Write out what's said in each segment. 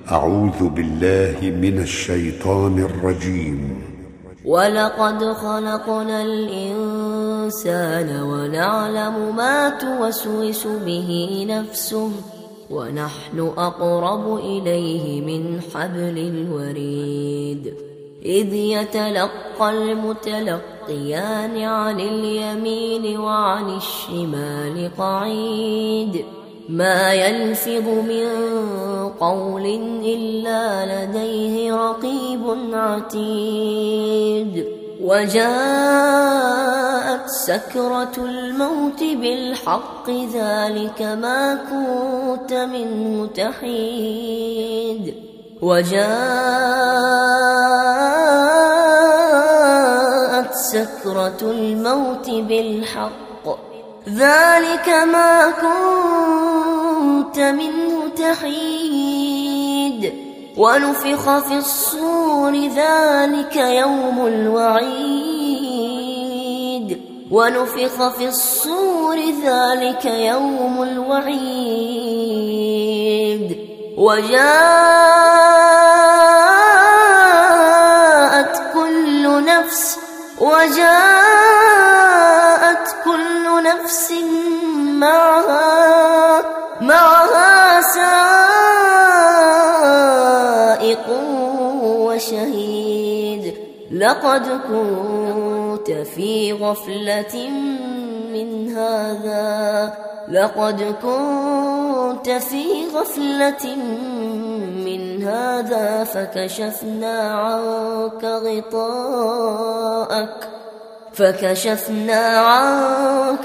أعوذ بالله من الشيطان الرجيم. ولقد خلقنا الإنسان ونعلم ما توسوس به نفسه ونحن أقرب إليه من حبل الوريد إذ يتلقى المتلقيان عن اليمين وعن الشمال قعيد ما يلفظ من قول إلا لديه رقيب عتيد وجاءت سكرة الموت بالحق ذلك ما كنت منه تحيد وجاءت سكرة الموت بالحق ذلك ما كنت منه تحيد ونفخ في الصور ذلك يوم الوعيد ونفخ في الصور ذلك يوم الوعيد وجاءت كل نفس معها سائق وشهيد لقد كنت في غفلة من هذا فكشفنا عنك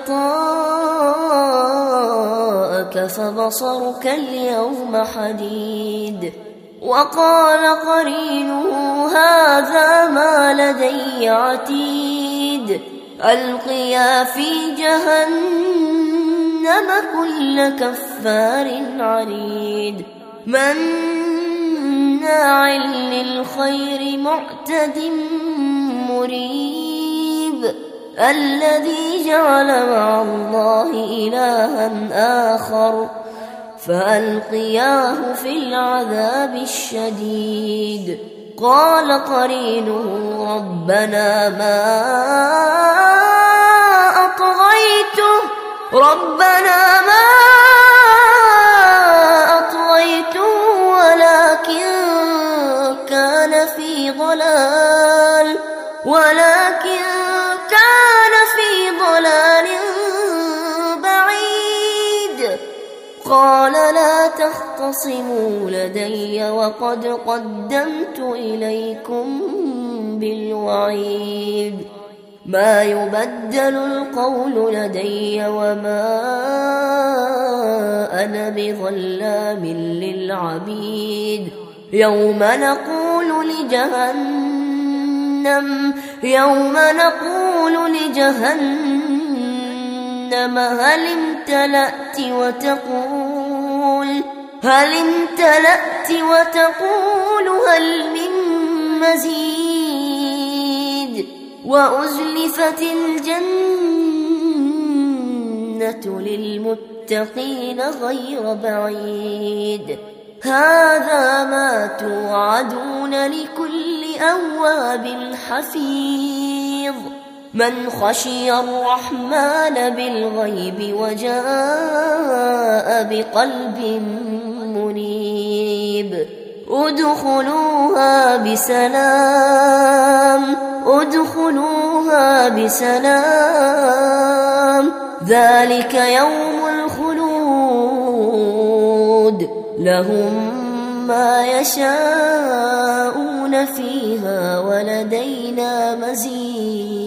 غطاءك فبصرك اليوم حديد وقال قرينه هذا ما لدي عتيد ألقيا في جهنم كل كفار عنيد مناع للخير معتد مريب الذي جعل مع الله إلها آخر فألقياه في العذاب الشديد قال قرينه ربنا ما أطغيته ولكن كان في ضلال بعيد قال لا تختصموا لدي وقد قدمت إليكم بالوعيد ما يبدل القول لدي وما أنا بظلام للعبيد يوم نقول لجهنم هل امتلأت وتقول هل من مزيد وأزلفت الجنة للمتقين غير بعيد هذا ما توعدون لكل أواب حفيظ من خشي الرحمن بالغيب وجاء بقلب منيب ادخلوها بسلام ذلك يوم الخلود لهم ما يشاءون فيها ولدينا مزيد.